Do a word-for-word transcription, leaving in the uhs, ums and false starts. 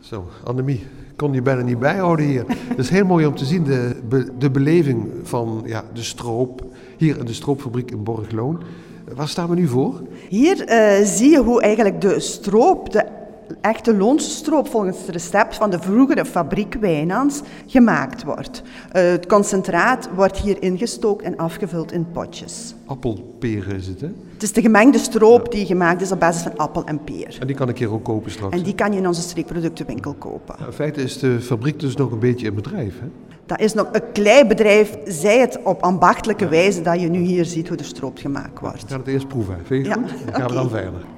Zo, Annemie, ik kon je bijna niet bijhouden hier. Het is heel mooi om te zien, de, be, de beleving van ja, de stroop, hier in de stroopfabriek in Borgloon. Waar staan we nu voor? Hier uh, zie je hoe eigenlijk de stroop, de echte Loonse stroop volgens het recept van de vroegere fabriek Wijnans gemaakt wordt. Uh, het concentraat wordt hier ingestookt en afgevuld in potjes. Appelpeer is het, hè? Het is de gemengde stroop die gemaakt is op basis van appel en peer. En die kan ik hier ook kopen straks? En die kan je in onze streekproductenwinkel kopen. Ja, in feite is de fabriek dus nog een beetje in bedrijf, hè? Dat is nog een klein bedrijf, zij het op ambachtelijke wijze dat je nu hier ziet hoe de stroop gemaakt wordt. We gaan het eerst proeven, vind je ja. goed? Dan gaan okay. we dan verder.